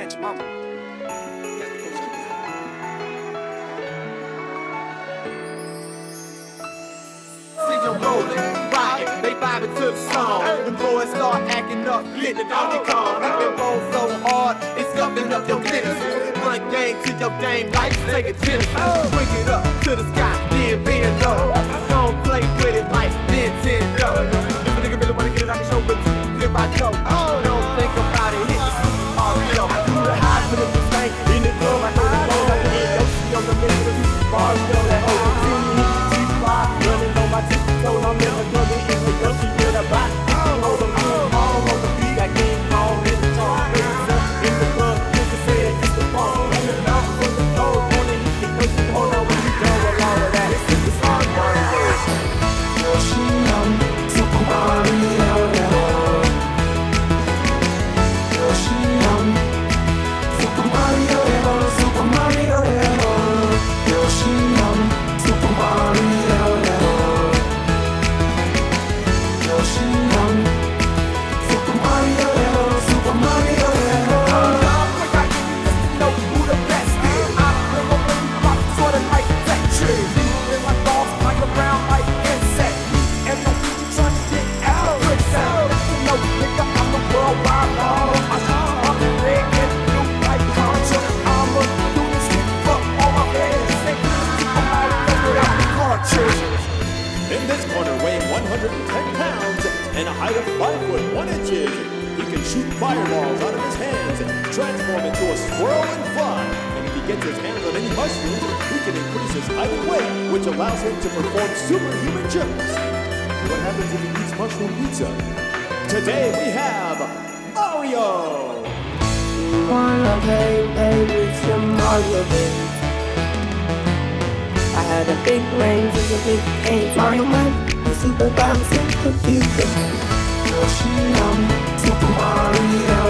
at your mama. See them rolling, riding, they vibing to the song. The boys start acting up, lit the Donkey Kong. They roll so hard, it's scuffing up your fitness. One game to your game, life take it tennis. Bring it up to the sky, then bend low. Don't play with it like Nintendo. If a nigga really wanna get it, I can show it to you. Here I go. Don't think about it, hit the Mario. I do the high for the thing in the club. I know the road, I can get Yoshi on the middle of the Mario. That whole team, G5, running on my tiptoes. I'm in the club, in the Yoshi with a bot. Hold the room, all on the beat. I King Kong in the top, in the club. You can say it, it's the ball. In the mouth, from the cold, on the heat, Yoshi, hold on when you done with all of that. It's hard work. Yoshi, Super Mario. Super Mario, Super Mario, Yoshi, Super Mario, Yoshi, Super Mario, Super Mario. I got you just to know who the best is. I bring a ring rock, sorta like that tree. In my thoughts, like around like insect. And no future trying to get out of it. You know, nigga, I'm a worldwide law. I shoot up and red and blue like Contra. I'ma do this shit, fuck all my heads. Say, Super Mario without the cartridge. In this corner, weighing 110 pounds and a height of 5 foot 1 inches, he can shoot fireballs out of his hands, transform into a squirrel and fly. And if he gets his hands on any mushrooms, he can increase his height and weight, which allows him to perform superhuman jumps. What happens if he eats mushroom pizza? Today we have Mario! Wanna play with your Mario, baby. I had a big range of a big cage. Mario Man, the super bouncing computer. Yoshi, Super Mario.